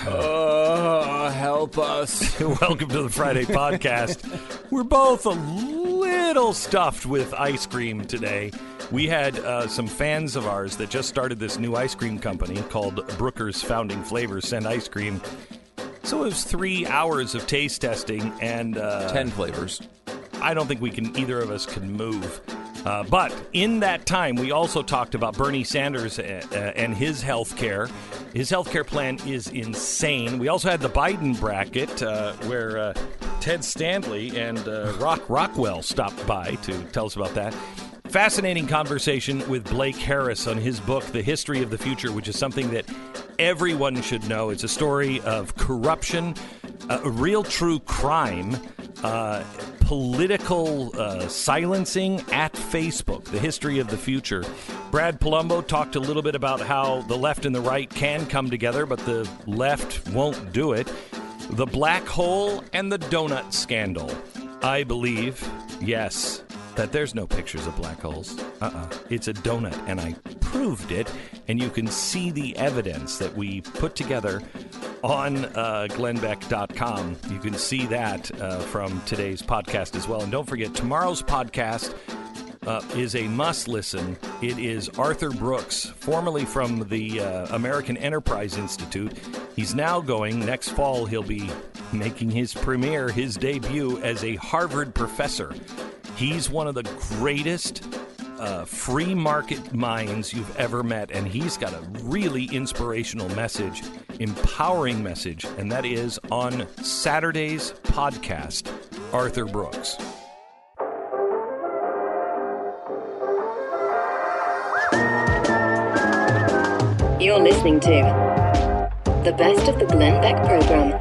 Help us. Welcome to the Friday podcast. We're both a little stuffed with ice cream today. We had some fans of ours that just started this new ice cream company called Brooker's Founding Flavors send ice cream. So it was 3 hours of taste testing and 10 flavors. I don't think either of us can move. But in that time, we also talked about Bernie Sanders and his health care. His health care plan is insane. We also had the Biden bracket where Ted Stanley and Rockwell stopped by to tell us about that. Fascinating conversation with Blake Harris on his book, The History of the Future, which is something that everyone should know. It's a story of corruption, real true crime, political silencing at Facebook, the history of the future. Brad Palumbo talked a little bit about how the left and the right can come together, but the left won't do it. The black hole and the donut scandal. I believe, yes, that there's no pictures of black holes. It's a donut, and I proved it, and you can see the evidence that we put together on glennbeck.com. You can see that from today's podcast as well. And don't forget, tomorrow's podcast is a must-listen. It is Arthur Brooks, formerly from the American Enterprise Institute. He's now going, next fall, he'll be making his premiere, his debut as a Harvard professor. He's one of the greatest free market minds you've ever met, and he's got a really inspirational message, empowering message, and that is on Saturday's podcast, Arthur Brooks. You're listening to the best of the Glenn Beck program.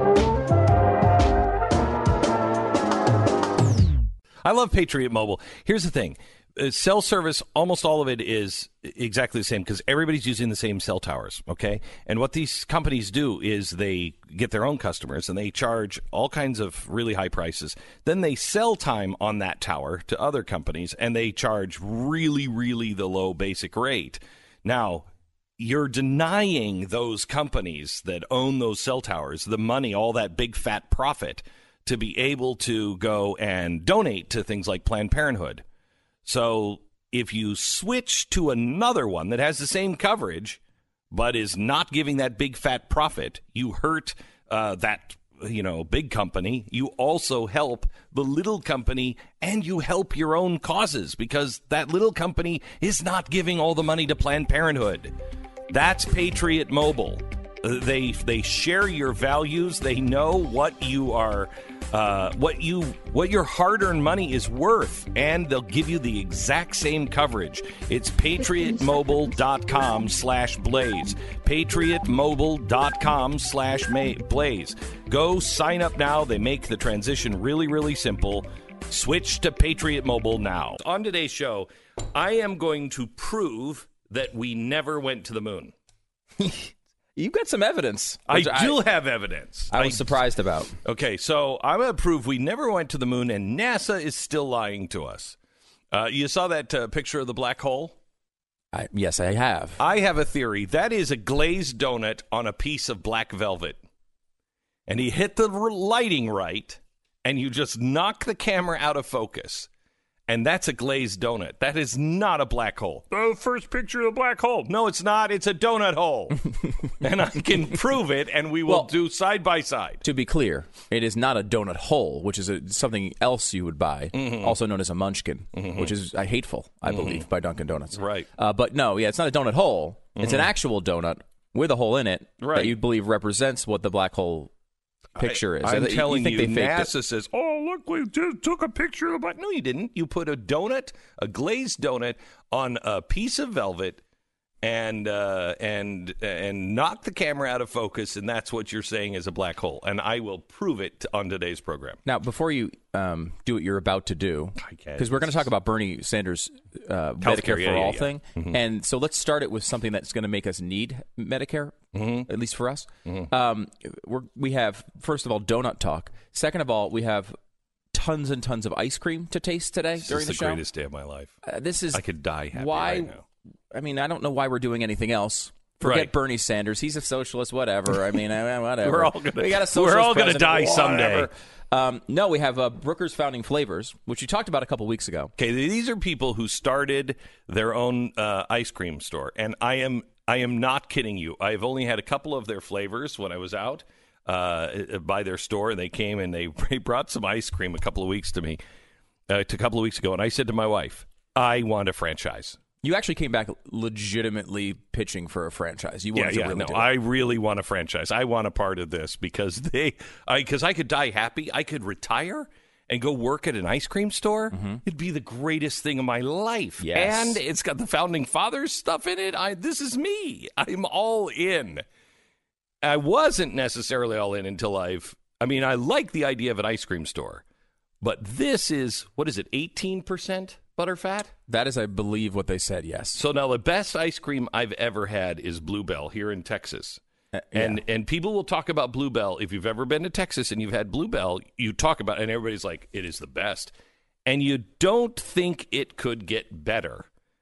I love Patriot Mobile. Here's the thing. Cell service, almost all of it is exactly the same because everybody's using the same cell towers, okay? And what these companies do is they get their own customers and they charge all kinds of really high prices. Then they sell time on that tower to other companies and they charge really, really the low basic rate. Now, you're denying those companies that own those cell towers the money, all that big fat profit, to be able to go and donate to things like Planned Parenthood. So if you switch to another one that has the same coverage but is not giving that big fat profit, you hurt that big company. You also help the little company, and you help your own causes because that little company is not giving all the money to Planned Parenthood. That's Patriot Mobile. They share your values. They know what you are, what your hard-earned money is worth, and they'll give you the exact same coverage. It's patriotmobile.com/blaze. patriotmobile.com/blaze. Go sign up now. They make the transition really, really simple. Switch to Patriot Mobile now. On today's show, I am going to prove that we never went to the moon. You've got some evidence. I do have evidence. I was surprised about. Okay, so I'm going to prove we never went to the moon, and NASA is still lying to us. You saw that picture of the black hole? Yes, I have. I have a theory. That is a glazed donut on a piece of black velvet. And he hit the lighting right, and you just knock the camera out of focus. And that's a glazed donut. That is not a black hole. The first picture of the black hole. No, it's not. It's a donut hole. And I can prove it, and we will do side by side. To be clear, it is not a donut hole, which is something else you would buy, also known as a munchkin, which is hateful, I believe, by Dunkin' Donuts. Right. But no, it's not a donut hole. It's an actual donut with a hole in it that you believe represents what the black hole picture is. I'm telling you, NASA says, "Oh, look, we just took a picture of the black." No, you didn't. You put a donut, a glazed donut, on a piece of velvet, and knock the camera out of focus, and that's what you're saying is a black hole. And I will prove it on today's program. Now, before you do what you're about to do, because we're going to talk about Bernie Sanders' Medicare for All thing, and so let's start it with something that's going to make us need Medicare, at least for us. We have, first of all, donut talk. Second of all, we have tons and tons of ice cream to taste today during the show. This is the greatest day of my life. I could die happy right now. I mean, I don't know why we're doing anything else. Forget Bernie Sanders. He's a socialist, whatever. I mean, whatever. We're all gonna, we got a socialist we're all going to president, die someday. No, we have Brooker's Founding Flavors, which you talked about a couple weeks ago. Okay, these are people who started their own ice cream store, and I am not kidding you. I've only had a couple of their flavors when I was out by their store. They came and they brought some ice cream a couple of weeks ago, and I said to my wife, I want a franchise. You actually came back legitimately pitching for a franchise. You wanted to really do it. I really want a franchise. I want a part of this because I could die happy. I could retire and go work at an ice cream store. Mm-hmm. It'd be the greatest thing of my life. Yes. And it's got the Founding Fathers stuff in it. This is me. I'm all in. I wasn't necessarily all in until I like the idea of an ice cream store. But this is, 18% butterfat? That is, I believe, what they said, yes. So now the best ice cream I've ever had is Bluebell here in Texas. And people will talk about Bluebell. If you've ever been to Texas and you've had Bluebell, you talk about it, and everybody's like, it is the best. And you don't think it could get better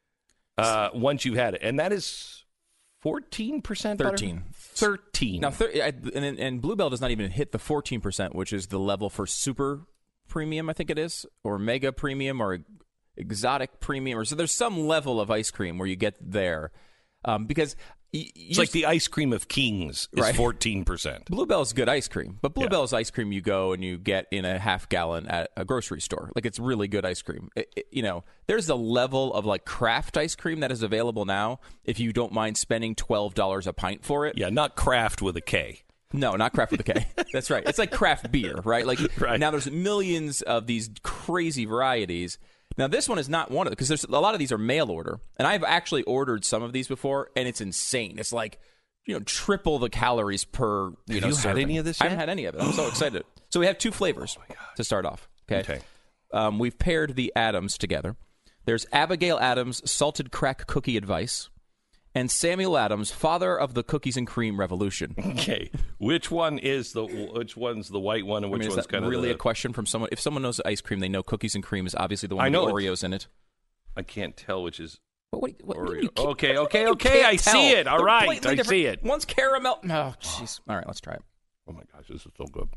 once you've had it. And that is 14% butter? 13. Now, and Bluebell does not even hit the 14%, which is the level for super premium, I think it is, or mega premium, or exotic premium, or so there's some level of ice cream where you get there, because it's like the ice cream of kings is 14%. Bluebell's good ice cream, but Bluebell's ice cream you go and you get in a half gallon at a grocery store. Like, it's really good ice cream. There's a level of like craft ice cream that is available now if you don't mind spending $12 a pint for it. Yeah, not craft with a K. No, not craft with a K. That's right. It's like craft beer, right? Like Now there's millions of these crazy varieties. Now this one is not one of them because there's a lot of these are mail order, and I've actually ordered some of these before, and it's insane. It's like triple the calories per. Have you had any of this yet? I haven't had any of it. I'm so excited. So we have two flavors to start off. Okay. We've paired the Adams together. There's Abigail Adams Salted Crack Cookie Advice, and Samuel Adams, father of the cookies and cream revolution. Okay, which one's the white one, and which one's kind of really a question from someone? If someone knows ice cream, they know cookies and cream is obviously the one with Oreos in it. I can't tell which is. What Oreo. Okay. I see it. All right, I see it. One's caramel. Oh, jeez. All right, let's try it. Oh my gosh, this is so good.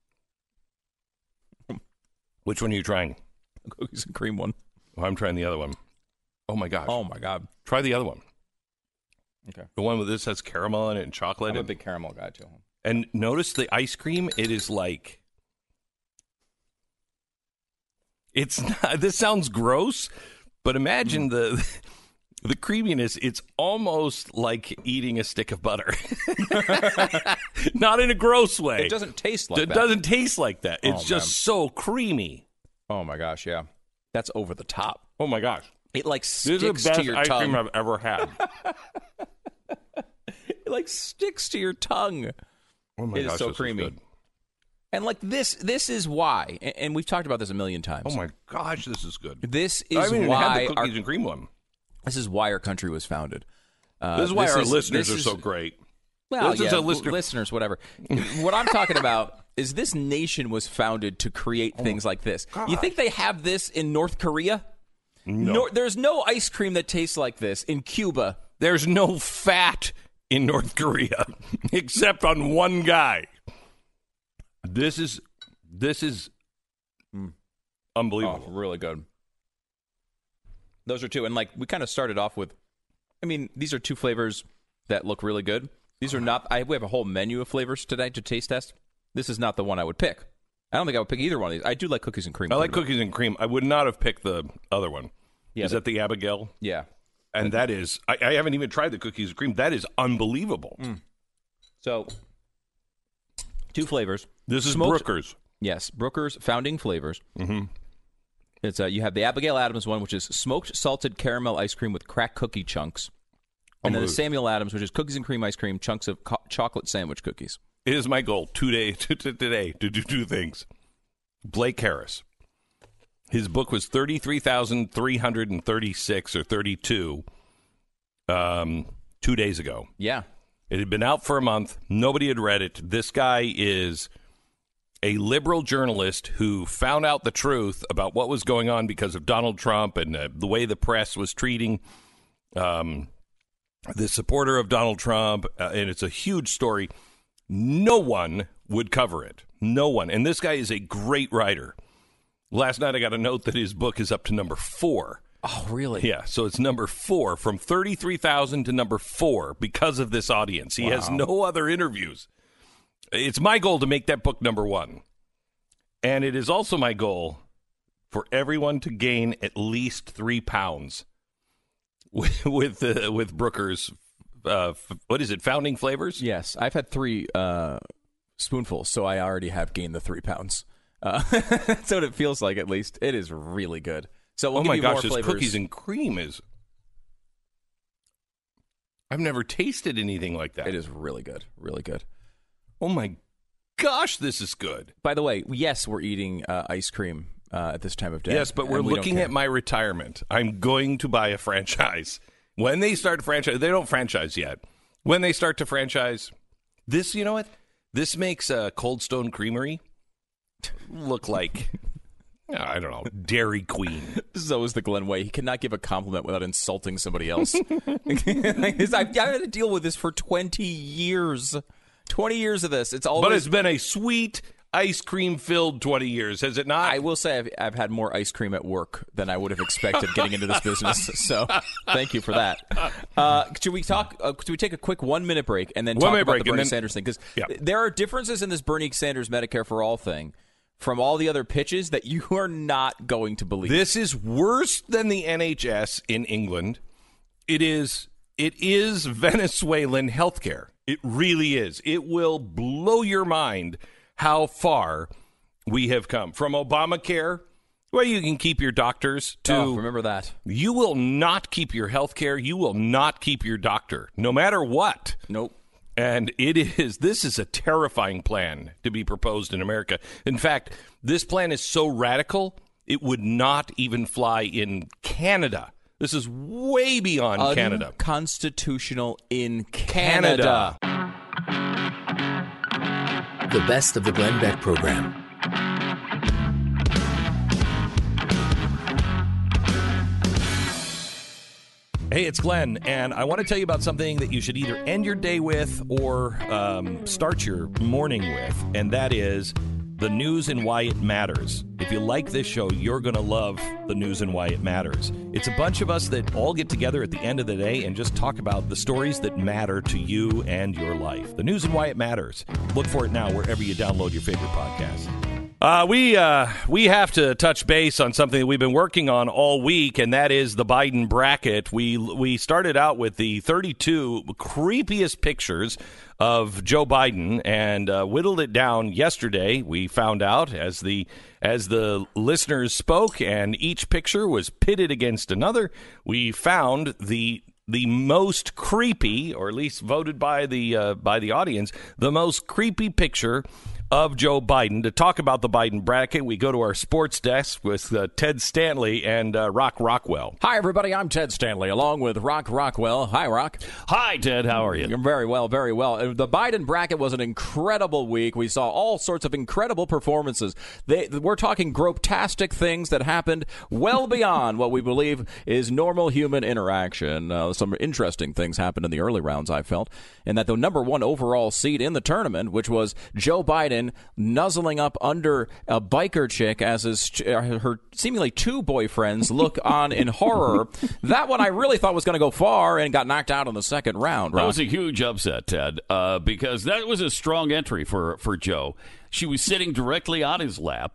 Which one are you trying? The cookies and cream one. Oh, I'm trying the other one. Oh my gosh. Oh my God. Try the other one. Okay. The one with this has caramel in it and chocolate. I'm a big caramel guy, too. And notice the ice cream, it is like... It's not... This sounds gross, but imagine the creaminess. It's almost like eating a stick of butter. Not in a gross way. It doesn't taste like that. It doesn't taste like that. It's just so creamy. Oh, my gosh, yeah. That's over the top. Oh, my gosh. It, like, sticks to your tongue. This is the best ice cream I've ever had. It like sticks to your tongue. Oh my gosh, it is so creamy. Is good. And like this is why, and we've talked about this a million times. Oh my gosh, this is good. This is I haven't even why had the cookies and cream one. This is why our country was founded. This is why our listeners are so great. Well, listeners, whatever. What I'm talking about is this nation was founded to create things like this. God. You think they have this in North Korea? No. There's no ice cream that tastes like this in Cuba. There's no fat in North Korea, except on one guy. This is unbelievable. Oh, really good. Those are two, and like we kind of started off with. I mean, these are two flavors that look really good. These are not. We have a whole menu of flavors today to taste test. This is not the one I would pick. I don't think I would pick either one of these. I do like cookies and cream. I like cookies and cream. I would not have picked the other one. Yeah, is that the Abigail? Yeah. And that is, I haven't even tried the cookies and cream. That is unbelievable. So, two flavors. This is Brooker's. Yes, Brooker's Founding Flavors. Mm-hmm. It's you have the Abigail Adams one, which is smoked salted caramel ice cream with crack cookie chunks. And then the Samuel Adams, which is cookies and cream ice cream, chunks of chocolate sandwich cookies. It is my goal today to do two things. Blake Harris. His book was 33,336 or 32 2 days ago. Yeah. It had been out for a month. Nobody had read it. This guy is a liberal journalist who found out the truth about what was going on because of Donald Trump and the way the press was treating the supporter of Donald Trump, and it's a huge story. No one would cover it. No one. And this guy is a great writer. Last night I got a note that his book is up to number 4. Oh, really? Yeah, so it's number 4, from 33,000 to number 4 because of this audience. He has no other interviews. It's my goal to make that book number 1. And it is also my goal for everyone to gain at least 3 pounds with Brooker's, what is it, Founding Flavors? Yes, I've had 3 spoonfuls, so I already have gained the 3 pounds. That's what it feels like, at least. It is really good. So we'll give you more this flavors. Cookies and cream is... I've never tasted anything like that. It is really good, really good. Oh, my gosh, this is good. By the way, yes, we're eating ice cream at this time of day. Yes, but we're looking at my retirement. I'm going to buy a franchise. When they start franchise, they don't franchise yet. When they start to franchise, this, you know what? This makes Cold Stone Creamery look like... I don't know, Dairy Queen. This is always the Glenn way. He cannot give a compliment without insulting somebody else. I've had to deal with this for 20 years. 20 years of this. But it's been a sweet, ice cream-filled 20 years, has it not? I will say I've had more ice cream at work than I would have expected getting into this business. So thank you for that. Should we take a quick 1-minute break and then talk about the Bernie Sanders thing? Because there are differences in this Bernie Sanders Medicare for All thing from all the other pitches that you are not going to believe. This is worse than the NHS in England. It is Venezuelan healthcare. It really is. It will blow your mind how far we have come. From Obamacare, where you can keep your doctors, to... remember that. You will not keep your healthcare. You will not keep your doctor, no matter what. Nope. And this is a terrifying plan to be proposed in America. In fact, this plan is so radical, it would not even fly in Canada. This is way beyond Canada. Unconstitutional in Canada. The best of the Glenn Beck program. Hey, it's Glenn, and I want to tell you about something that you should either end your day with or start your morning with, and that is the news and why it matters. If you like this show, you're going to love the news and why it matters. It's a bunch of us that all get together at the end of the day and just talk about the stories that matter to you and your life. The news and why it matters. Look for it now wherever you download your favorite podcast. We have to touch base on something that we've been working on all week, and that is the Biden bracket. We started out with the 32 creepiest pictures of Joe Biden and whittled it down yesterday. We found out as the listeners spoke and each picture was pitted against another, we found the most creepy, or at least voted by the audience, the most creepy picture of Joe Biden. To talk about the Biden bracket, we go to our sports desk with Ted Stanley and Rock Rockwell. Hi, everybody. I'm Ted Stanley, along with Rock Rockwell. Hi, Rock. Hi, Ted. How are you? You're very well, very well. The Biden bracket was an incredible week. We saw all sorts of incredible performances. We're talking grotesque things that happened well beyond what we believe is normal human interaction. Some interesting things happened in the early rounds, I felt, and that the number 1 overall seed in the tournament, which was Joe Biden, nuzzling up under a biker chick as her seemingly 2 boyfriends look on in horror. That one I really thought was going to go far and got knocked out in the second round. That was a huge upset, Ted, because that was a strong entry for Joe. She was sitting directly on his lap.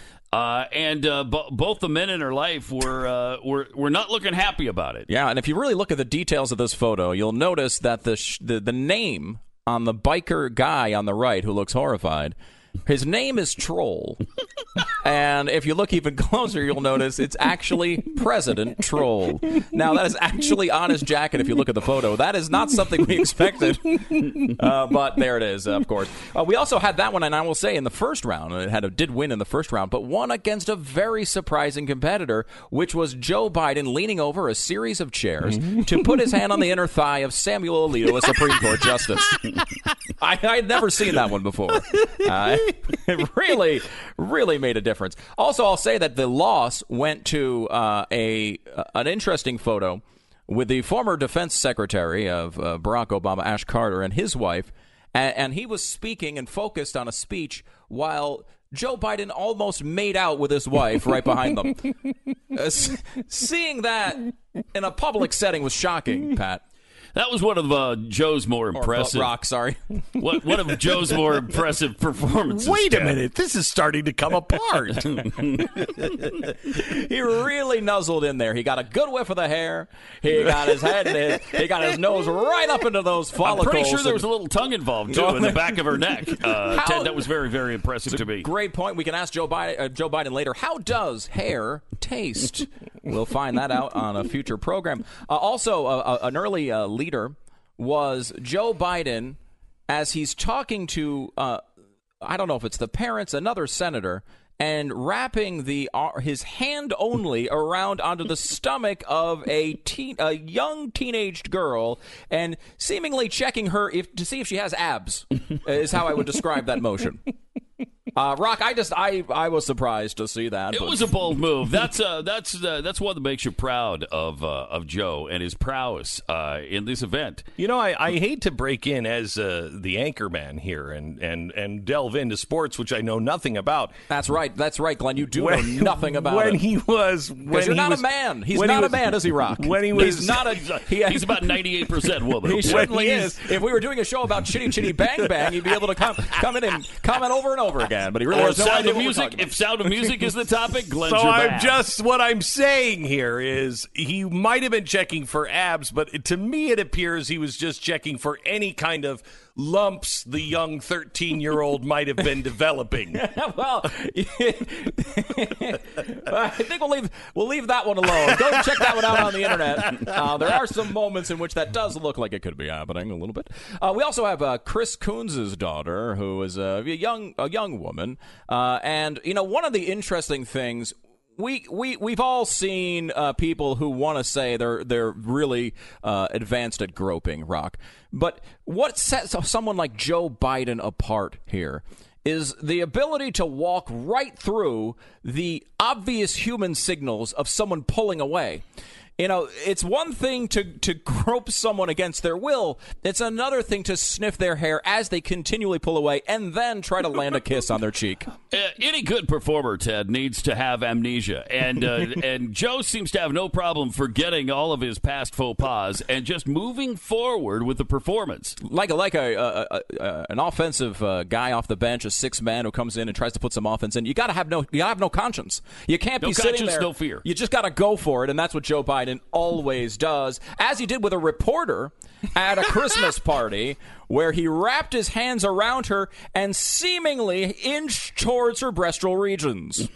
Both the men in her life were not looking happy about it. Yeah, and if you really look at the details of this photo, you'll notice that the name on the biker guy on the right who looks horrified, his name is Troll. And if you look even closer, you'll notice it's actually President Troll. Now, that is actually on his jacket if you look at the photo. That is not something we expected. But there it is, of course. We also had that one, and I will say, in the first round. It did win in the first round, but won against a very surprising competitor, which was Joe Biden leaning over a series of chairs to put his hand on the inner thigh of Samuel Alito, a Supreme Court justice. I had never seen that one before. It really made a difference. Also, I'll say that the loss went to an interesting photo with the former defense secretary of Barack Obama, Ash Carter, and his wife, and he was speaking and focused on a speech while Joe Biden almost made out with his wife right behind them. Seeing that in a public setting was shocking, Pat. That was one of Joe's more impressive. Rock, sorry. One of Joe's more impressive performances. Wait a minute, this is starting to come apart. He really nuzzled in there. He got a good whiff of the hair. He got his head. He got his nose right up into those follicles. I'm pretty sure there was a little tongue involved too in the back of her neck. Ted, that was very, very impressive to me. Great point. We can ask Joe Biden later. How does hair taste? We'll find that out on a future program. Also, an early leader was Joe Biden as he's talking to, I don't know if it's the parents, another senator, and wrapping his hand only around onto the stomach of a young teenaged girl and seemingly checking her to see if she has abs, is how I would describe that motion. Rock, I was surprised to see that. It was a bold move. That's one that makes you proud of Joe and his prowess in this event. You know, I hate to break in as the anchor man here and delve into sports, which I know nothing about. That's right, Glenn. You do know nothing about it. Because you're not a man. He's not a man, is he, Rock? When he was, he's not a. He's about 98% woman. He certainly is. If we were doing a show about Chitty Chitty Bang Bang, he'd be able to come in and comment over and over again. But he really has no Sound idea of what Music. If Sound of Music is the topic, Glenn's so your I'm back. what I'm saying here is he might have been checking for abs, but to me it appears he was just checking for any kind of lumps the young 13-year-old might have been developing. Well, I think we'll leave that one alone. Go check that one out on the internet. There are some moments in which that does look like it could be happening a little bit. We also have Chris Coons' daughter, who is a young woman, and one of the interesting things. We've all seen people who want to say they're really advanced at groping, Rock. But what sets someone like Joe Biden apart here is the ability to walk right through the obvious human signals of someone pulling away. It's one thing to grope someone against their will. It's another thing to sniff their hair as they continually pull away and then try to land a kiss on their cheek. Any good performer, Ted, needs to have amnesia. And Joe seems to have no problem forgetting all of his past faux pas and just moving forward with the performance. Like an offensive guy off the bench, a sixth man who comes in and tries to put some offense in. You got to have no conscience. You can't be sitting there. No fear. You just got to go for it, and that's what Joe Biden always does, as he did with a reporter at a Christmas party where he wrapped his hands around her and seemingly inched towards her breastral regions.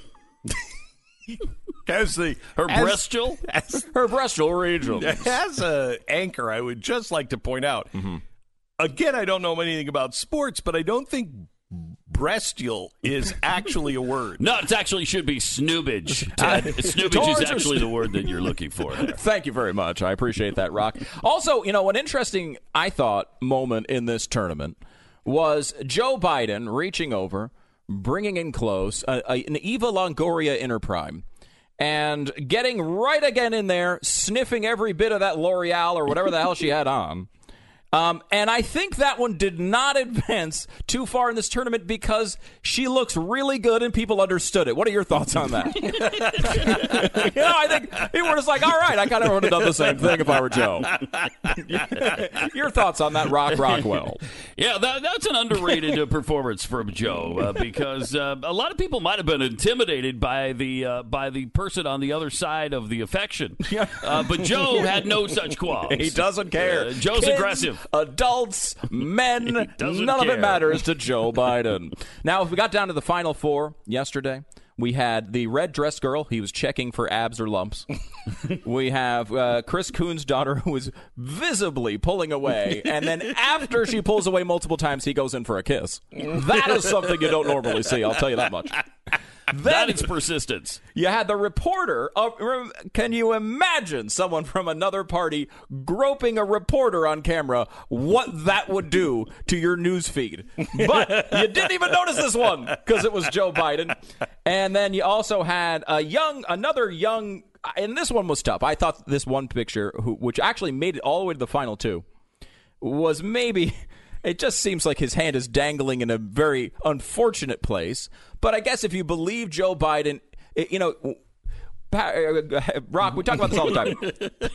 Her breastral regions. As an anchor, I would just like to point out, again, I don't know anything about sports, but I don't think breastial is actually a word. No, it actually should be snoobage. Snoobage is actually the word that you're looking for there. Thank you very much. I appreciate that, Rock. Also, an interesting, I thought, moment in this tournament was Joe Biden reaching over, bringing in close an Eva Longoria in her prime, and getting right again in there, sniffing every bit of that L'Oreal or whatever the hell she had on. And I think that one did not advance too far in this tournament because she looks really good and people understood it. What are your thoughts on that? I think people were just like, all right, I kind of would have done the same thing if I were Joe. Your thoughts on that, Rockwell? Yeah, that's an underrated performance from Joe because a lot of people might have been intimidated by the person on the other side of the affection. But Joe had no such qualms. He doesn't care. Joe's aggressive. Adults, men, none of it matters to Joe Biden. Now, if we got down to the Final Four yesterday, we had the red dress girl. He was checking for abs or lumps. We have Chris Coons' daughter, who is visibly pulling away. And then after she pulls away multiple times, he goes in for a kiss. That is something you don't normally see, I'll tell you that much. That is persistence. You had the reporter. Can you imagine someone from another party groping a reporter on camera? What that would do to your news feed. But you didn't even notice this one because it was Joe Biden. And then you also had another young and this one was tough. I thought this one picture, which actually made it all the way to the final two, was maybe, it just seems like his hand is dangling in a very unfortunate place. But I guess if you believe Joe Biden, Rock, we talk about this all the time.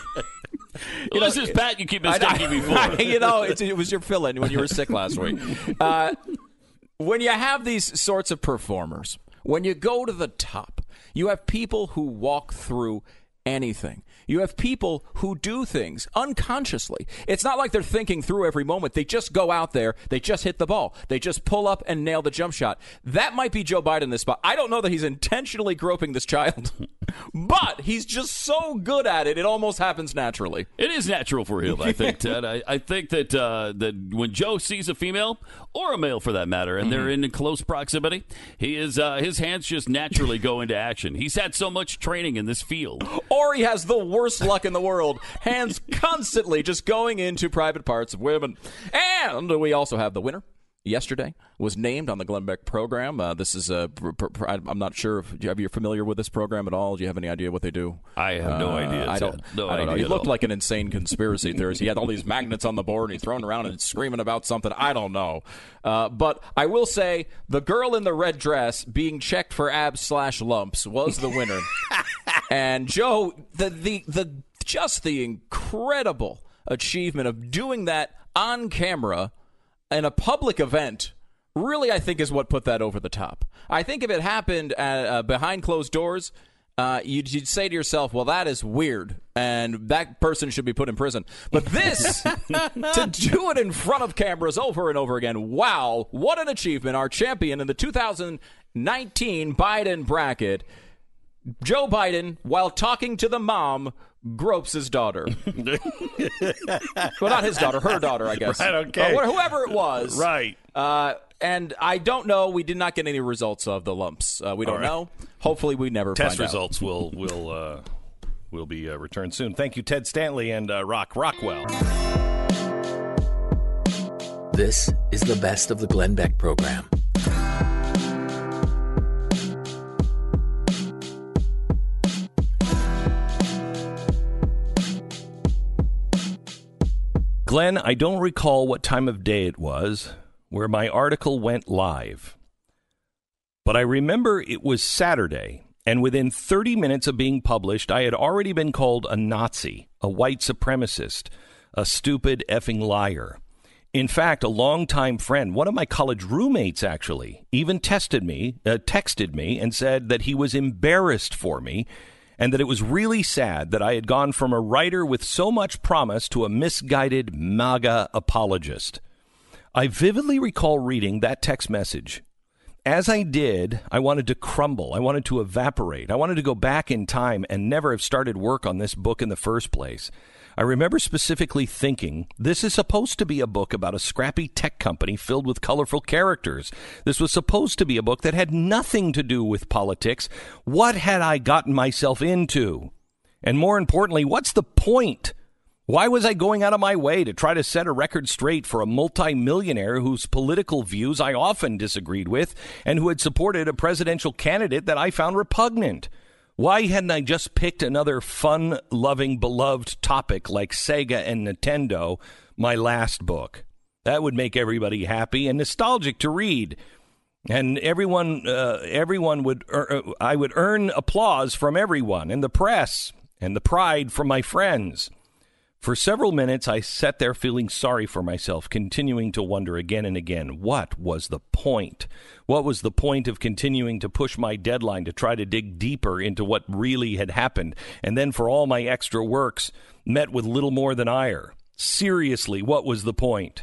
This is Pat you keep mistaking me for. It was your fill-in when you were sick last week. When you have these sorts of performers, when you go to the top, you have people who walk through anything. You have people who do things unconsciously. It's not like they're thinking through every moment. They just go out there. They just hit the ball. They just pull up and nail the jump shot. That might be Joe Biden in this spot. I don't know that he's intentionally groping this child, but he's just so good at it, it almost happens naturally. It is natural for him, I think, Ted. I think that when Joe sees a female, or a male for that matter, and they're in close proximity, his hands just naturally go into action. He's had so much training in this field. Or he has the worst luck in the world, hands constantly just going into private parts of women. And we also have the winner. Yesterday was named on the Glenn Beck program. This is I'm not sure if you're familiar with this program at all. Do you have any idea what they do? I have no idea. I don't know. He looked like an insane conspiracy theorist. He had all these magnets on the board, and he's throwing around and screaming about something. I don't know. But I will say the girl in the red dress being checked for abs/lumps was the winner. And Joe, the incredible achievement of doing that on camera in a public event really, I think, is what put that over the top. I think if it happened behind closed doors, you'd say to yourself, well, that is weird, and that person should be put in prison. But this, to do it in front of cameras over and over again, wow, what an achievement. Our champion in the 2019 Biden bracket, Joe Biden, while talking to the mom, gropes his daughter. Well, not his daughter, her daughter, I guess. Right, okay. Whoever it was. Right. And I don't know. We did not get any results of the lumps. We don't know. Hopefully, we never find out. Test results will be returned soon. Thank you, Ted Stanley and Rockwell. This is the best of the Glenn Beck program. Glenn, I don't recall what time of day it was where my article went live, but I remember it was Saturday, and within 30 minutes of being published, I had already been called a Nazi, a white supremacist, a stupid effing liar. In fact, a longtime friend, one of my college roommates actually, even texted me and said that he was embarrassed for me, and that it was really sad that I had gone from a writer with so much promise to a misguided MAGA apologist. I vividly recall reading that text message. As I did, I wanted to crumble. I wanted to evaporate. I wanted to go back in time and never have started work on this book in the first place. I remember specifically thinking, this is supposed to be a book about a scrappy tech company filled with colorful characters. This was supposed to be a book that had nothing to do with politics. What had I gotten myself into? And more importantly, what's the point? Why was I going out of my way to try to set a record straight for a multimillionaire whose political views I often disagreed with and who had supported a presidential candidate that I found repugnant? Why hadn't I just picked another fun-loving, beloved topic like Sega and Nintendo, my last book? That would make everybody happy and nostalgic to read. And everyone would, I would earn applause from everyone, and the press, and the pride from my friends. For several minutes, I sat there feeling sorry for myself, continuing to wonder again and again, what was the point? What was the point of continuing to push my deadline to try to dig deeper into what really had happened, and then for all my extra works met with little more than ire? Seriously, what was the point?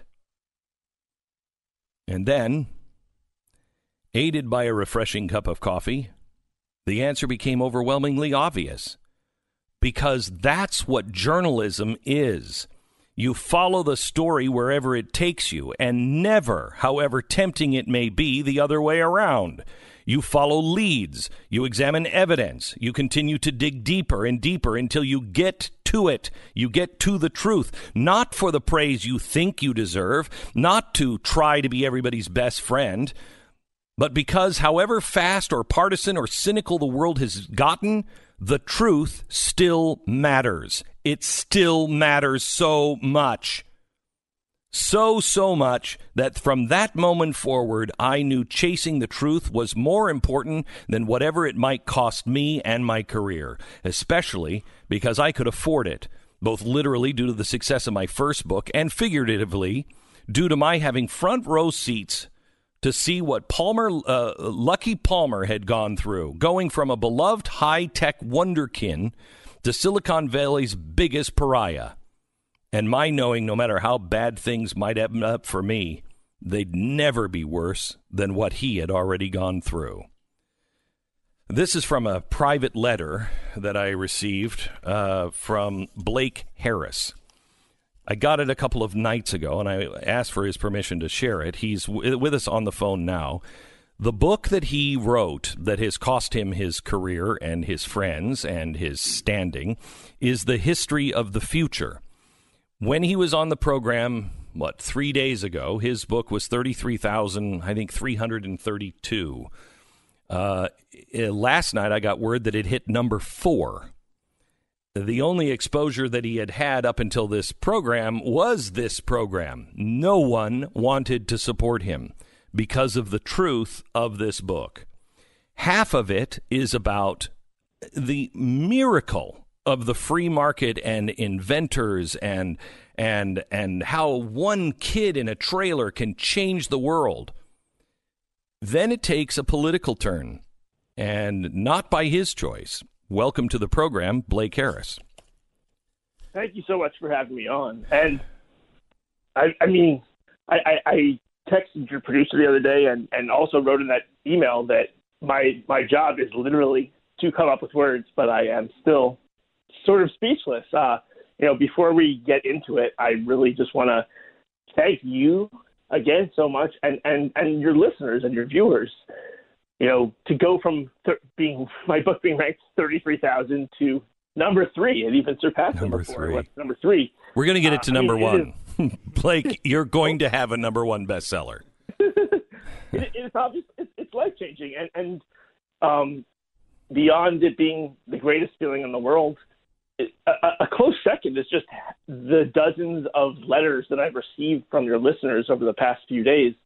And then, aided by a refreshing cup of coffee, the answer became overwhelmingly obvious. Because that's what journalism is. You follow the story wherever it takes you, and never, however tempting it may be, the other way around. You follow leads. You examine evidence. You continue to dig deeper and deeper until you get to it. You get to the truth, not for the praise you think you deserve, not to try to be everybody's best friend, But because however fast or partisan or cynical the world has gotten, the truth still matters. It still matters so much. So much that from that moment forward, I knew chasing the truth was more important than whatever it might cost me and my career, especially because I could afford it, both literally due to the success of my first book and figuratively due to my having front row seats to see what Lucky Palmer had gone through, going from a beloved high-tech wonderkin to Silicon Valley's biggest pariah. And my knowing, no matter how bad things might end up for me, they'd never be worse than what he had already gone through. This is from a private letter that I received from Blake Harris. I got it a couple of nights ago, and I asked for his permission to share it. He's with us on the phone now. The book that he wrote that has cost him his career and his friends and his standing is The History of the Future. When he was on the program, 3 days ago, his book was 33,332. Last night, I got word that it hit number 4. The only exposure that he had up until this program was this program. No one wanted to support him because of the truth of this book. Half of it is about the miracle of the free market and inventors and how one kid in a trailer can change the world. Then it takes a political turn, and not by his choice. Welcome to the program, Blake Harris. Thank you so much for having me on. And I texted your producer the other day and also wrote in that email that my job is literally to come up with words, but I am still sort of speechless. Before we get into it, I really just want to thank you again so much and your listeners and your viewers. To go from my book being ranked 33,000 to number 3, and even surpassed number 3. Number 3. We're going to get it to number 1. Blake, you're going to have a number 1 bestseller. It's obvious. It's life changing, and beyond it being the greatest feeling in the world, a close second is just the dozens of letters that I've received from your listeners over the past few days.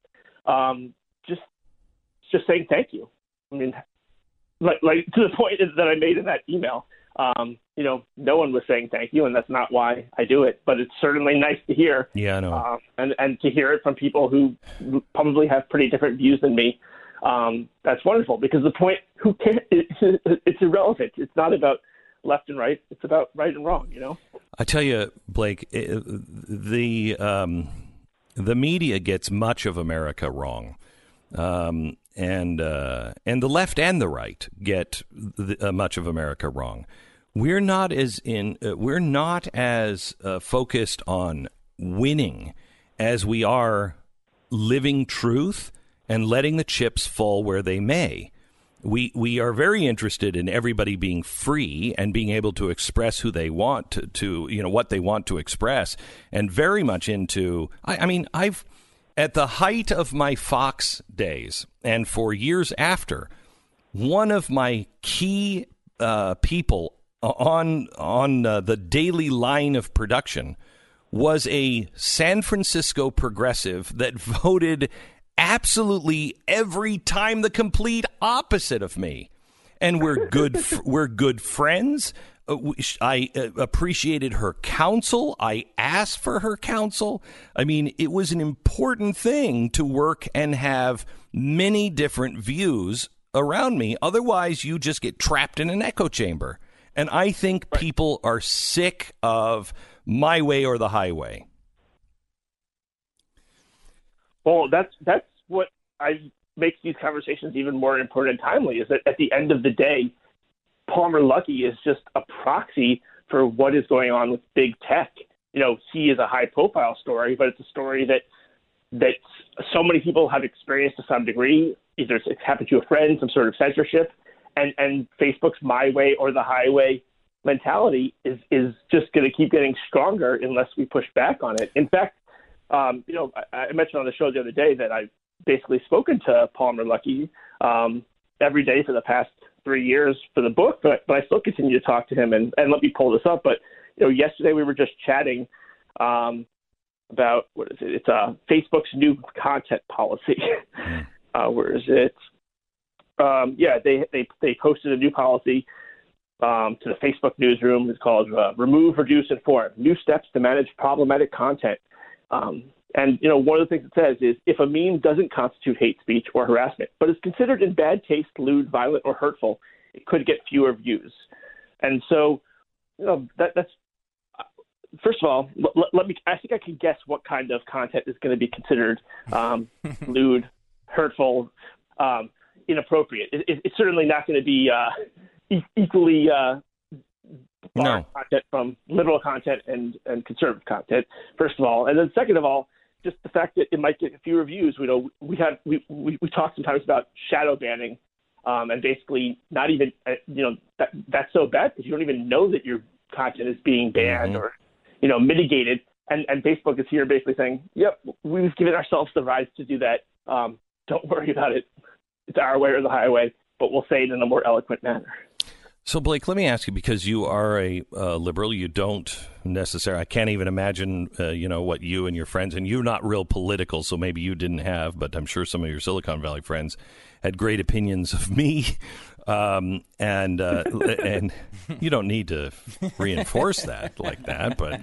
Just saying thank you. I mean, like to the point that I made in that email. No one was saying thank you, and that's not why I do it. But it's certainly nice to hear. Yeah, I know. And to hear it from people who probably have pretty different views than me. That's wonderful, because the point, who cares? It's irrelevant. It's not about left and right. It's about right and wrong. I tell you, Blake, the media gets much of America wrong. And the left and the right get much of America wrong. We're not as focused on winning as we are living truth and letting the chips fall where they may. We are very interested in everybody being free and being able to express who they want to what they want to express, and very much into. I've at the height of my Fox days and for years after, one of my key people on the daily line of production was a San Francisco progressive that voted absolutely every time the complete opposite of me. And we're good friends. I appreciated her counsel. I asked for her counsel. I mean, it was an important thing to work and have many different views around me. Otherwise, you just get trapped in an echo chamber. And I think people are sick of my way or the highway. Well, that's what makes these conversations even more important and timely, is that at the end of the day, Palmer Luckey is just a proxy for what is going on with big tech. He is a high-profile story, but it's a story that so many people have experienced to some degree. Either it's happened to a friend, some sort of censorship, and Facebook's my way or the highway mentality is just going to keep getting stronger unless we push back on it. In fact, I mentioned on the show the other day that basically spoken to Palmer Luckey every day for the past 3 years for the book, but I still continue to talk to him. And let me pull this up. But yesterday we were just chatting about what is it? It's Facebook's new content policy. Where is it? They posted a new policy to the Facebook newsroom. It's called Remove, Reduce, Inform: New Steps to Manage Problematic Content. And one of the things it says is if a meme doesn't constitute hate speech or harassment, but is considered in bad taste, lewd, violent, or hurtful, it could get fewer views. And so, that's first of all, I think I can guess what kind of content is going to be considered lewd, hurtful, inappropriate. It's certainly not going to be equally no content from liberal content and conservative content, first of all. And then second of all, just the fact that it might get fewer views. We talk sometimes about shadow banning, and basically not even that's so bad because you don't even know that your content is being banned or mitigated. And Facebook is here basically saying, yep, we've given ourselves the rights to do that. Don't worry about it. It's our way or the highway, but we'll say it in a more eloquent manner. So, Blake, let me ask you, because you are a liberal, you don't necessarily, I can't even imagine, what you and your friends, and you're not real political, so maybe you didn't have, but I'm sure some of your Silicon Valley friends had great opinions of me. And you don't need to reinforce that like that, but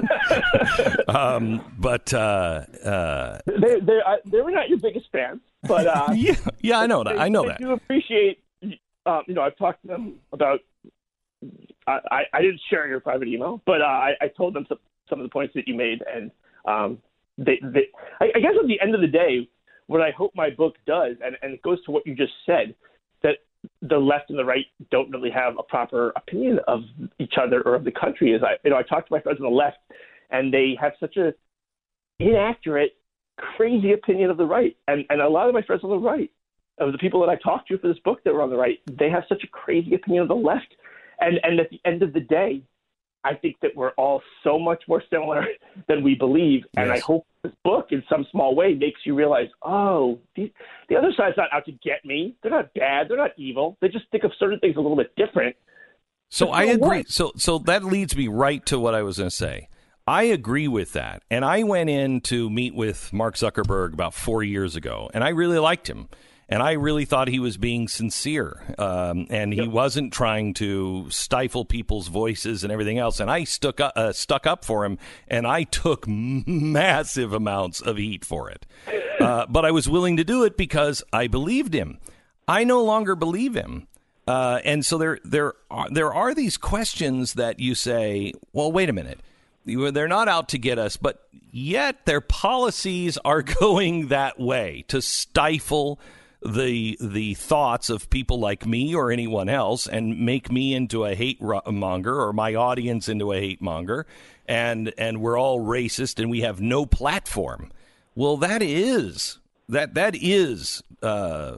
they were not your biggest fans, but yeah, I know that. I know they that. do appreciate. I've talked to them about. I didn't share your private email, but I told them some of the points that you made, and I guess at the end of the day, what I hope my book does, and it goes to what you just said, that the left and the right don't really have a proper opinion of each other or of the country. Is I talk to my friends on the left, and they have such a inaccurate, crazy opinion of the right, and a lot of my friends on the right, of the people that I talked to for this book that were on the right, they have such a crazy opinion of the left. And at the end of the day, I think that we're all so much more similar than we believe. Yes. And I hope this book, in some small way, makes you realize, the other side's not out to get me. They're not bad. They're not evil. They just think of certain things a little bit different. So I agree. So that leads me right to what I was going to say. I agree with that. And I went in to meet with Mark Zuckerberg about 4 years ago, and I really liked him. And I really thought he was being sincere, and he wasn't trying to stifle people's voices and everything else. And I stuck up for him, and I took massive amounts of heat for it. But I was willing to do it because I believed him. I no longer believe him. And so there are these questions that you say, well, wait a minute. They're not out to get us, but yet their policies are going that way to stifle the thoughts of people like me or anyone else and make me into a hate monger or my audience into a hate monger, and we're all racist and we have no platform. Well, that is the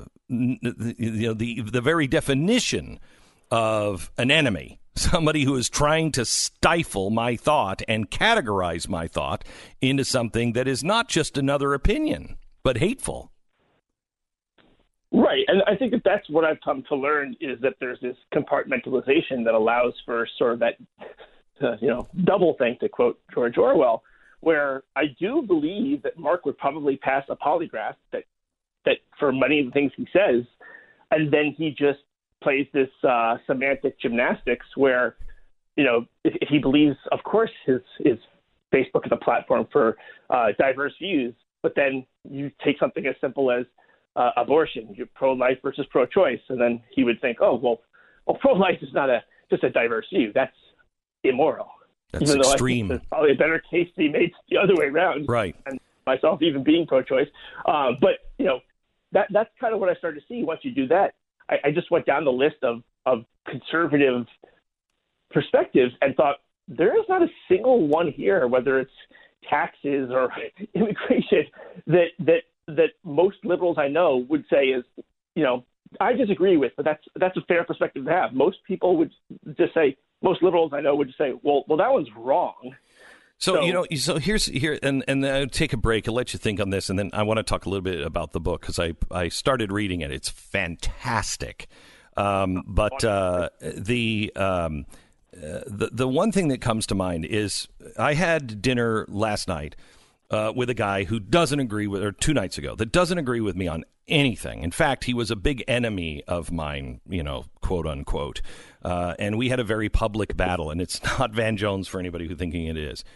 very definition of an enemy. Somebody who is trying to stifle my thought and categorize my thought into something that is not just another opinion, but hateful. Right. And I think that's what I've come to learn, is that there's this compartmentalization that allows for sort of that, double thing, to quote George Orwell, where I do believe that Mark would probably pass a polygraph that for many of the things he says, and then he just plays this semantic gymnastics where, if he believes, of course, his Facebook is a platform for diverse views, but then you take something as simple as abortion, you're pro-life versus pro-choice, and then he would think, pro-life is not just a diverse view. That's immoral. That's even extreme. Though I think there's probably a better case to be made the other way around. Right. And myself even being pro-choice. But that's kind of what I started to see once you do that. I just went down the list of conservative perspectives and thought, there is not a single one here, whether it's taxes or immigration, that most liberals I know would say is, I disagree with, but that's a fair perspective to have. Most people would just say, most liberals I know would just say, well, that one's wrong. So here's and I'll take a break. I'll let you think on this, and then I want to talk a little bit about the book because I started reading it. It's fantastic. But the one thing that comes to mind is I had dinner last night with a guy who doesn't agree with, or 2 nights ago, that doesn't agree with me on anything. In fact, he was a big enemy of mine, quote unquote. And we had a very public battle, and it's not Van Jones for anybody who's thinking it is.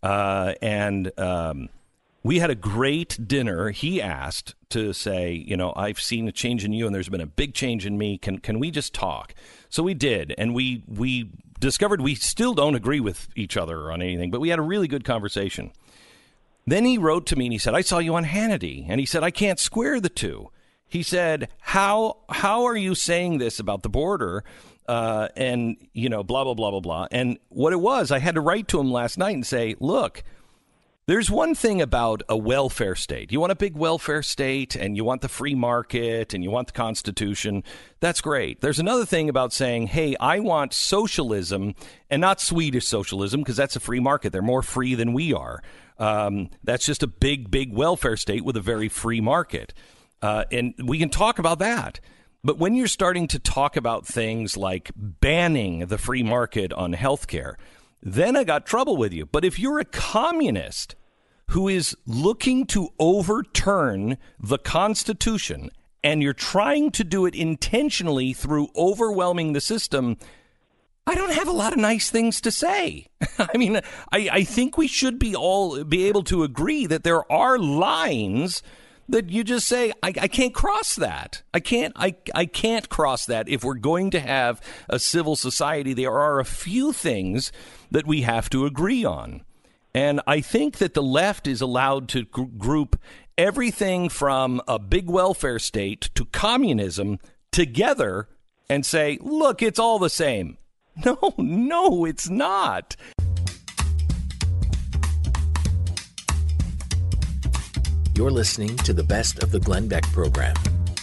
We had a great dinner. He asked to say, I've seen a change in you, and there's been a big change in me. Can we just talk? So we did, and we discovered we still don't agree with each other on anything, but we had a really good conversation. Then he wrote to me, and he said, I saw you on Hannity, and he said, I can't square the two. He said, how are you saying this about the border? And, blah, blah, blah, blah, blah. And what it was, I had to write to him last night and say, look, there's one thing about a welfare state. You want a big welfare state, and you want the free market, and you want the Constitution. That's great. There's another thing about saying, hey, I want socialism, and not Swedish socialism, because that's a free market. They're more free than we are. That's just a big, big welfare state with a very free market. And we can talk about that. But when you're starting to talk about things like banning the free market on health care, then I got trouble with you. But if you're a communist who is looking to overturn the Constitution and you're trying to do it intentionally through overwhelming the system, I don't have a lot of nice things to say. I mean, I think we should be able to agree that there are lines that you just say, I can't cross that. I can't cross that. If we're going to have a civil society, there are a few things that we have to agree on. And I think that the left is allowed to group everything from a big welfare state to communism together and say, look, it's all the same. No, it's not. You're listening to the Best of the Glenn Beck program.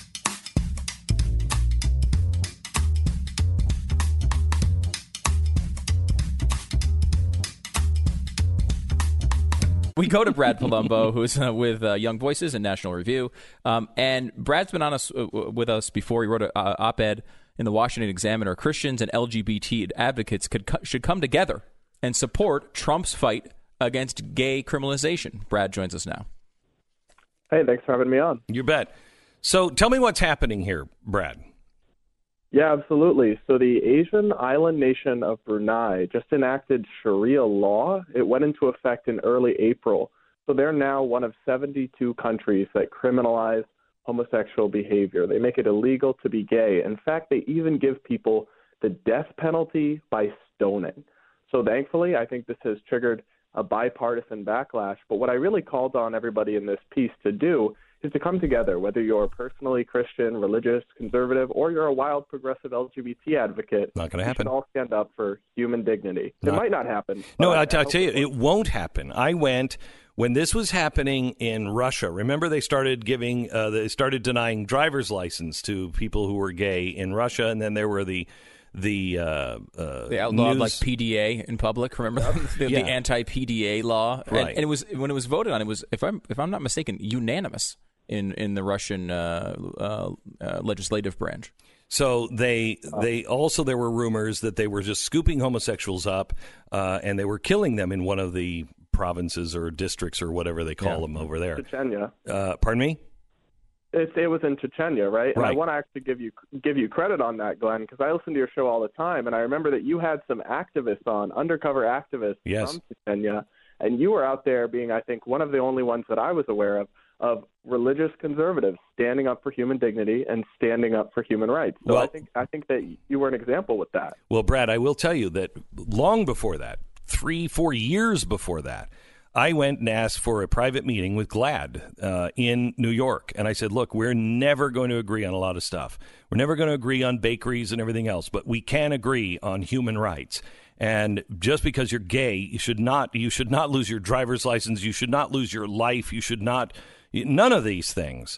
We go to Brad Palumbo, who's with Young Voices and National Review. And Brad's been on with us before. He wrote an op-ed in the Washington Examiner. Christians and LGBT advocates should come together and support Trump's fight against gay criminalization. Brad joins us now. Hey, thanks for having me on. You bet. So tell me what's happening here, Brad. Yeah, absolutely. So the Asian island nation of Brunei just enacted Sharia law. It went into effect in early April. So they're now one of 72 countries that criminalize homosexual behavior. They make it illegal to be gay. In fact, they even give people the death penalty by stoning. So thankfully, I think this has triggered a bipartisan backlash. But what I really called on everybody in this piece to do is to come together, whether you're personally Christian, religious, conservative, or you're a wild progressive LGBT advocate. Not going to happen. We should all stand up for human dignity. It might not happen. No, I'll tell you, it won't happen. I went when this was happening in Russia. Remember, they started denying driver's license to people who were gay in Russia, and then there were the outlawed like PDA in public. Remember the anti-PDA law, right? And it was when it was voted on. It was, if I'm not mistaken, unanimous in the Russian legislative branch. So there were rumors that they were just scooping homosexuals up and they were killing them in one of the provinces or districts or whatever they call them over there. Chechnya. Pardon me? It was in Chechnya, right? And right. I want to actually give you credit on that, Glenn, because I listen to your show all the time, and I remember that you had some activists on, undercover activists from Chechnya, and you were out there being, I think, one of the only ones that I was aware of religious conservatives standing up for human dignity and standing up for human rights. So I think that you were an example with that. Well, Brad, I will tell you that long before that, 3-4 years before that, I went and asked for a private meeting with GLAAD in New York. And I said, look, we're never going to agree on a lot of stuff. We're never going to agree on bakeries and everything else, but we can agree on human rights. And just because you're gay, you should not lose your driver's license. You should not lose your life. You should not, none of these things.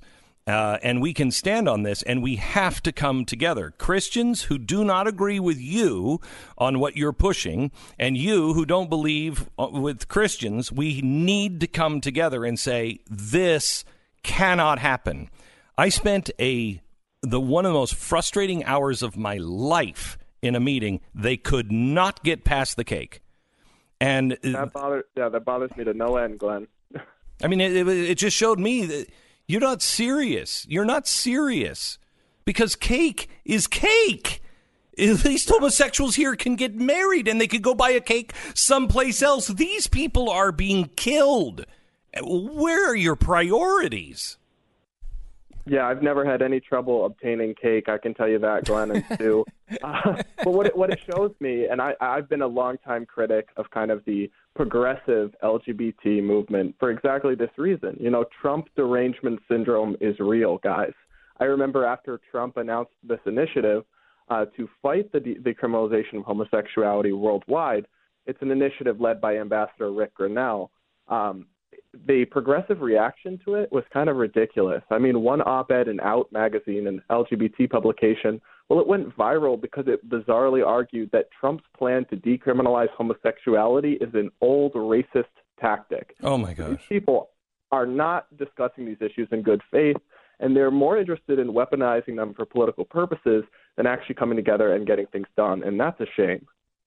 And we can stand on this, and we have to come together. Christians who do not agree with you on what you're pushing, and you who don't believe with Christians, we need to come together and say, this cannot happen. I spent one of the most frustrating hours of my life in a meeting. They could not get past the cake. And that bothers me to no end, Glenn. I mean, it just showed me that you're not serious. You're not serious. Because cake is cake. At least homosexuals here can get married and they could go buy a cake someplace else. These people are being killed. Where are your priorities? Yeah, I've never had any trouble obtaining cake. I can tell you that, Glenn and Stu. But what it shows me, and I've been a longtime critic of kind of the progressive LGBT movement for exactly this reason. You know, Trump derangement syndrome is real, guys. I remember after Trump announced this initiative to fight the decriminalization of homosexuality worldwide, it's an initiative led by Ambassador Rick Grenell. The progressive reaction to it was kind of ridiculous. I mean, one op-ed in Out magazine, an LGBT publication, well, it went viral because it bizarrely argued that Trump's plan to decriminalize homosexuality is an old racist tactic. Oh, my gosh. These people are not discussing these issues in good faith, and they're more interested in weaponizing them for political purposes than actually coming together and getting things done, and that's a shame.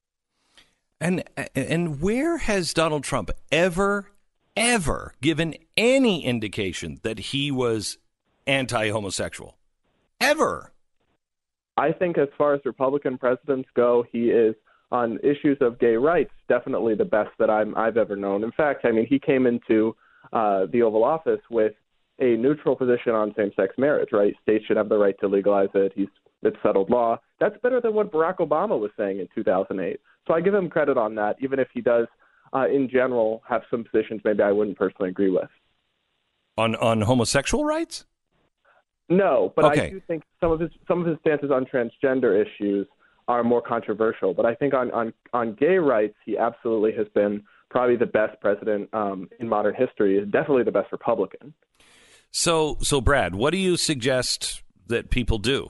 And where has Donald Trump ever given any indication that he was anti-homosexual? Ever? I think as far as Republican presidents go, he is, on issues of gay rights, definitely the best that I've ever known. In fact, I mean, he came into the Oval Office with a neutral position on same-sex marriage, right? States should have the right to legalize it. It's settled law. That's better than what Barack Obama was saying in 2008. So I give him credit on that, even if he does in general, have some positions maybe I wouldn't personally agree with. On homosexual rights? No, but okay. I do think some of his stances on transgender issues are more controversial. But I think on gay rights, he absolutely has been probably the best president in modern history. Definitely the best Republican. So Brad, what do you suggest that people do?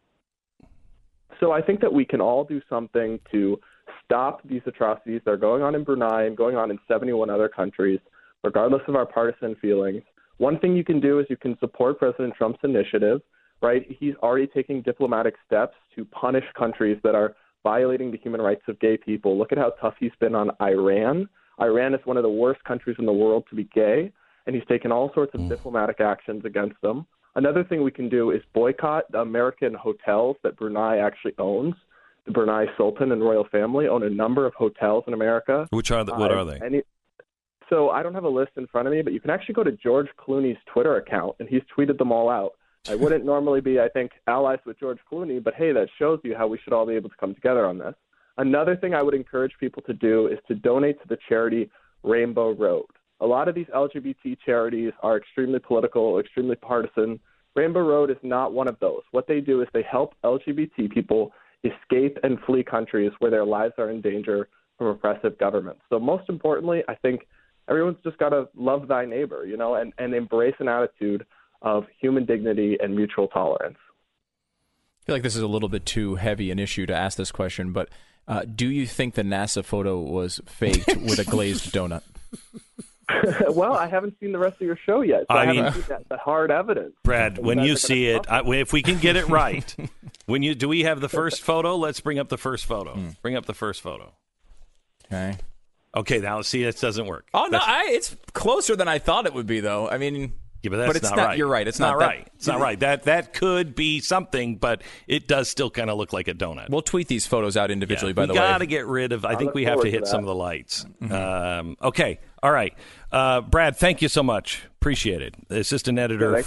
So I think that we can all do something to stop these atrocities that are going on in Brunei and going on in 71 other countries, regardless of our partisan feelings. One thing you can do is you can support President Trump's initiative, right? He's already taking diplomatic steps to punish countries that are violating the human rights of gay people. Look at how tough he's been on Iran. Iran is one of the worst countries in the world to be gay, and he's taken all sorts of diplomatic actions against them. Another thing we can do is boycott the American hotels that Brunei actually owns. The Brunei Sultan and royal family own a number of hotels in America. What are they? So I don't have a list in front of me, but you can actually go to George Clooney's Twitter account, and he's tweeted them all out. I wouldn't normally be, I think, allies with George Clooney, but hey, that shows you how we should all be able to come together on this. Another thing I would encourage people to do is to donate to the charity Rainbow Road. A lot of these LGBT charities are extremely political, extremely partisan. Rainbow Road is not one of those. What they do is they help LGBT people escape and flee countries where their lives are in danger from oppressive governments. So most importantly, I think everyone's just got to love thy neighbor, you know, and embrace an attitude of human dignity and mutual tolerance. I feel like this is a little bit too heavy an issue to ask this question, but do you think the NASA photo was faked with a glazed donut? Well, I haven't seen the rest of your show yet, so I haven't seen the hard evidence. Brad, when you see it, if we can get it right, do we have the first photo? Let's bring up the first photo. Bring up the first photo. Okay, now see, this doesn't work. Oh, no, it's closer than I thought it would be, though. I mean, yeah, but it's not right. You're right. It's not right. It's not right. That could be something, but it does still kind of look like a donut. We'll tweet these photos out individually, by the way. We got to get rid of, I think we have to hit some of the lights. Okay. All right. Brad, thank you so much. Appreciate it. The assistant editor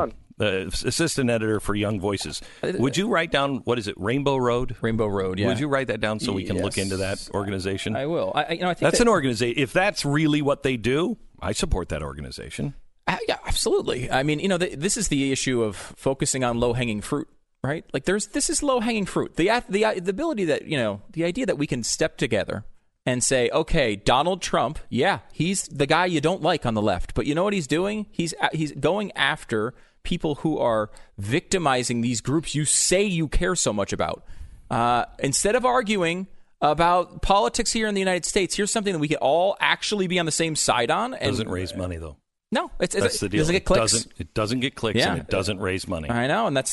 for Young Voices. Would you write down, what is it, Rainbow Road? Rainbow Road, yeah. Would you write that down so we can look into that organization? I will. I think that's an organization. If that's really what they do, I support that organization. Yeah, absolutely. I mean, this is the issue of focusing on low-hanging fruit, right? Like, this is low-hanging fruit. The ability that, the idea that we can step together and say, okay, Donald Trump, yeah, he's the guy you don't like on the left, but you know what he's doing? He's going after people who are victimizing these groups you say you care so much about. Instead of arguing about politics here in the United States, here's something that we can all actually be on the same side on. And doesn't raise money, though. No, that's the deal. Doesn't get clicks. It doesn't get clicks, and it doesn't raise money. I know, and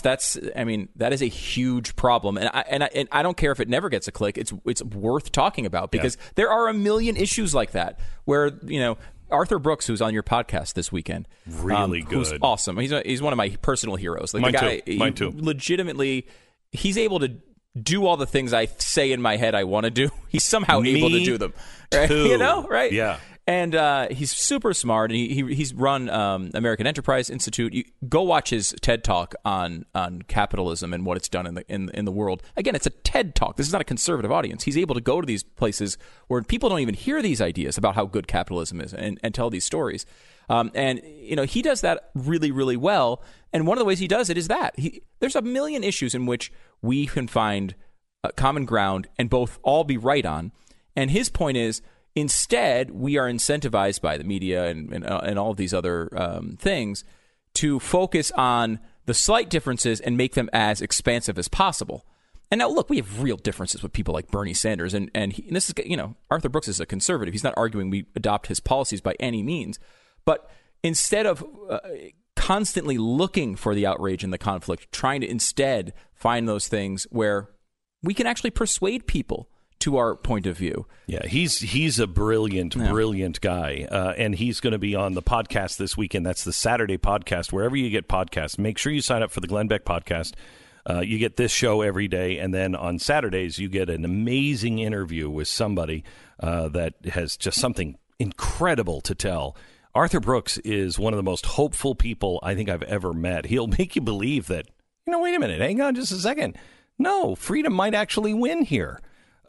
that is a huge problem. And I don't care if it never gets a click. It's worth talking about because there are a million issues like that where, Arthur Brooks, who's on your podcast this weekend, really good, who's awesome. He's one of my personal heroes. Like Mine too. Legitimately, he's able to do all the things I say in my head I want to do. He's somehow able to do them. Right? Right? Yeah. And he's super smart, and he's run American Enterprise Institute. Go watch his TED Talk on capitalism and what it's done in the world. Again, it's a TED Talk. This is not a conservative audience. He's able to go to these places where people don't even hear these ideas about how good capitalism is and tell these stories. And he does that really, really well. And one of the ways he does it is that there's a million issues in which we can find common ground and both all be right on. And his point is, instead, we are incentivized by the media and all of these other things to focus on the slight differences and make them as expansive as possible. And now, look, we have real differences with people like Bernie Sanders, and this is, Arthur Brooks is a conservative. He's not arguing we adopt his policies by any means, but instead of constantly looking for the outrage and the conflict, trying to instead find those things where we can actually persuade people to our point of view. Yeah, he's a brilliant guy, and he's going to be on the podcast this weekend. That's the Saturday podcast. Wherever you get podcasts, make sure you sign up for the Glenn Beck podcast. You get this show every day, and then on Saturdays you get an amazing interview with somebody that has just something incredible to tell. Arthur Brooks is one of the most hopeful people I think I've ever met. He'll make you believe that, wait a minute, hang on just a second. No, freedom might actually win here.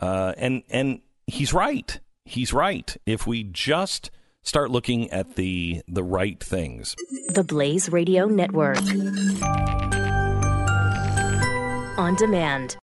And he's right. He's right. If we just start looking at the right things. The Blaze Radio Network. On demand.